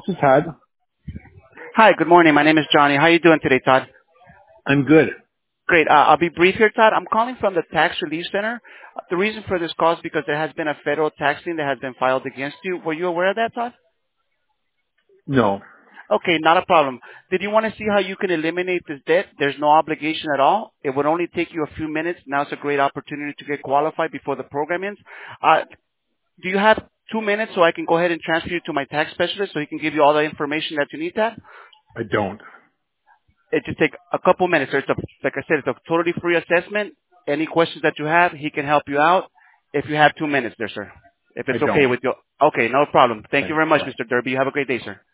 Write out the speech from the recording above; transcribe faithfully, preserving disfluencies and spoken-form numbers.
This is Todd. Hi, good morning. My name is Johnny. How are you doing today, Todd? I'm good. Great. Uh, I'll be brief here, Todd. I'm calling from the Tax Relief Center. Uh, The reason for this call is because there has been a federal tax lien that has been filed against you. Were you aware of that, Todd? No, Okay, not a problem. Did you want to see how you can eliminate this debt? There's no obligation at all. It would only take you a few minutes. Now's a great opportunity to get qualified before the program ends. Uh, do you have two minutes so I can go ahead and transfer you to my tax specialist so he can give you all the information that you need, Todd? I don't. It just take a couple minutes. It's a, like I said, it's a totally free assessment. Any questions that you have, he can help you out. If you have two minutes there, sir. If I it's okay don't. with you. Okay, no problem. Thank you Thanks. very much, Bye. Mister Derby. You have a great day, sir.